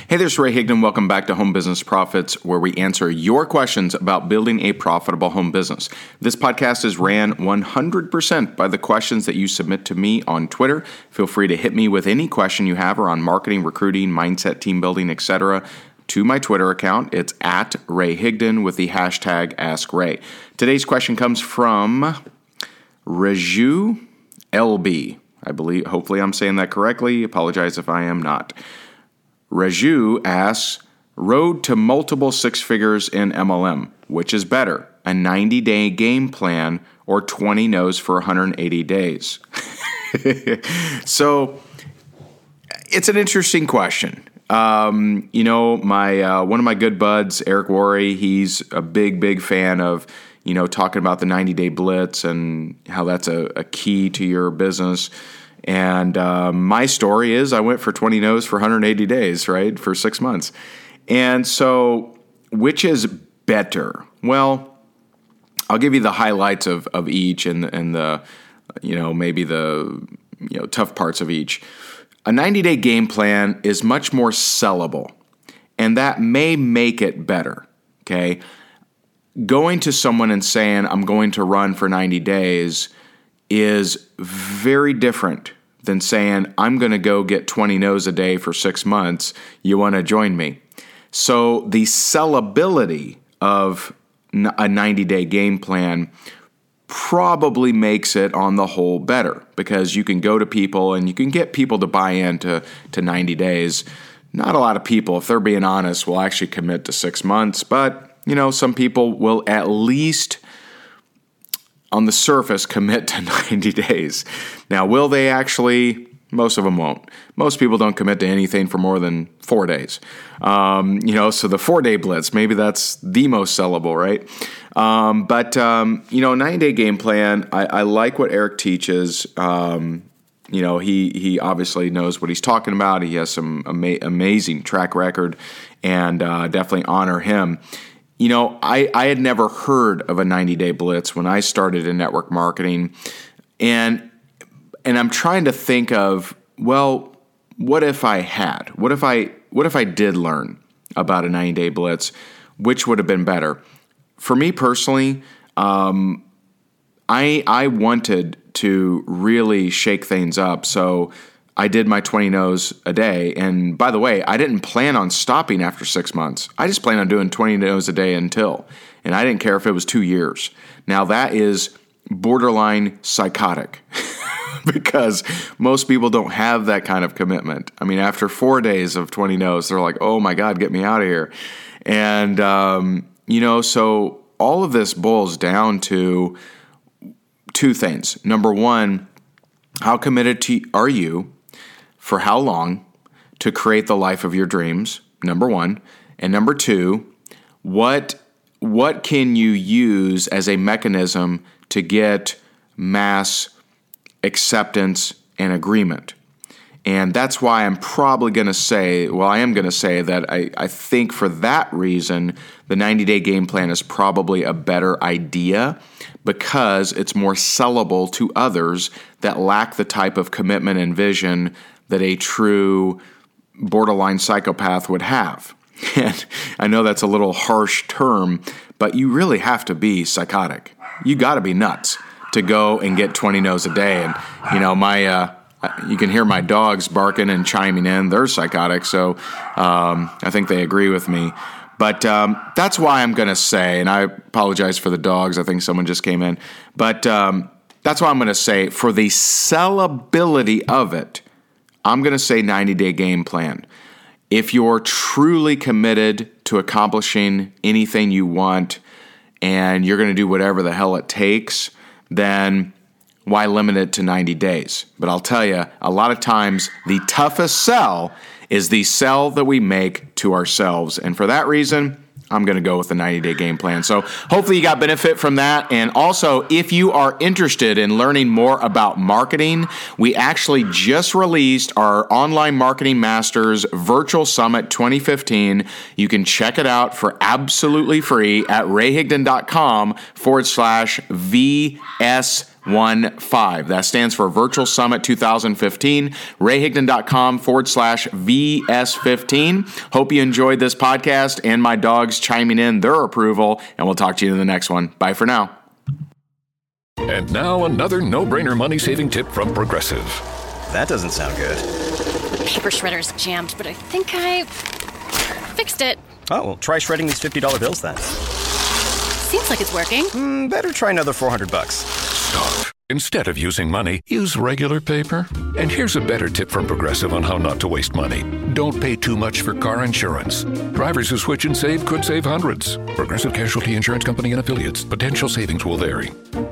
Hey, there's Ray Higdon. Welcome back to Home Business Profits, where we answer your questions about building a profitable home business. This podcast is ran 100% by the questions that you submit to me on Twitter. Feel free to hit me with any question you have around marketing, recruiting, mindset, team building, etc. to my Twitter account. It's at Ray Higdon with the hashtag AskRay. Today's question comes from Raju LB. I believe, hopefully I'm saying that correctly. Apologize if I am not. Raju asks, road to multiple six figures in MLM, which is better, a 90-day game plan or 20 no's for 180 days? So it's an interesting question. My one of my good buds, Eric Worre, he's a big fan of, talking about the 90-day blitz and how that's a key to your business. And my story is I went for 20 no's for 180 days, right, for 6 months. And so which is better? Well, I'll give you the highlights of each and the, maybe the, tough parts of each. A 90-day game plan is much more sellable, and that may make it better, okay? Going to someone and saying, I'm going to run for 90 days is very different than saying, I'm going to go get 20 no's a day for 6 months. You want to join me? So the sellability of a 90-day game plan probably makes it on the whole better, because you can go to people and you can get people to buy into 90 days. Not a lot of people, if they're being honest, will actually commit to 6 months, but some people will at least on the surface commit to 90 days. Now, will they actually? Most of them won't. Most people don't commit to anything for more than 4 days. So the 4-day blitz, maybe that's the most sellable, right? But 90-day game plan, I like what Eric teaches. He obviously knows what he's talking about. He has some amazing track record, and definitely honor him. I had never heard of a 90-day blitz when I started in network marketing, and I'm trying to think of, well, what if I had? What if I did learn about a 90-day blitz? Which would have been better? For me personally, I wanted to really shake things up, so I did my 20 no's a day. And by the way, I didn't plan on stopping after 6 months. I just planned on doing 20 no's a day until. And I didn't care if it was 2 years. Now that is borderline psychotic because most people don't have that kind of commitment. I mean, after 4 days of 20 no's, they're like, oh my God, get me out of here. And, so all of this boils down to two things. Number one, how committed are you? For how long to create the life of your dreams, number one. And number two, what can you use as a mechanism to get mass acceptance and agreement? And that's why I'm probably going to say, I am going to say that I think for that reason, the 90-day game plan is probably a better idea because it's more sellable to others that lack the type of commitment and vision that a true borderline psychopath would have. And I know that's a little harsh term, but you really have to be psychotic. You got to be nuts to go and get 20 no's a day. And, you can hear my dogs barking and chiming in. They're psychotic, so I think they agree with me. But that's why I'm going to say, and I apologize for the dogs. I think someone just came in. But that's why I'm going to say, for the sellability of it, I'm going to say 90-day game plan. If you're truly committed to accomplishing anything you want and you're going to do whatever the hell it takes, then why limit it to 90 days? But I'll tell you, a lot of times the toughest sell is the sell that we make to ourselves. And for that reason, I'm going to go with the 90-day game plan. So hopefully you got benefit from that. And also, if you are interested in learning more about marketing, we actually just released our Online Marketing Masters Virtual Summit 2015. You can check it out for absolutely free at rayhigdon.com/VS That stands for Virtual Summit 2015. RayHigdon.com/VS15. Hope you enjoyed this podcast and my dogs chiming in their approval, and we'll talk to you in the next one. Bye for now. And now another no-brainer money-saving tip from Progressive. That doesn't sound good. The paper shredder's jammed, but I think I fixed it. Oh, well, try shredding these $50 bills then. Seems like it's working. Better try another $400. Stop. Instead of using money, use regular paper. And here's a better tip from Progressive on how not to waste money. Don't pay too much for car insurance. Drivers who switch and save could save hundreds. Progressive Casualty Insurance Company and Affiliates. Potential savings will vary.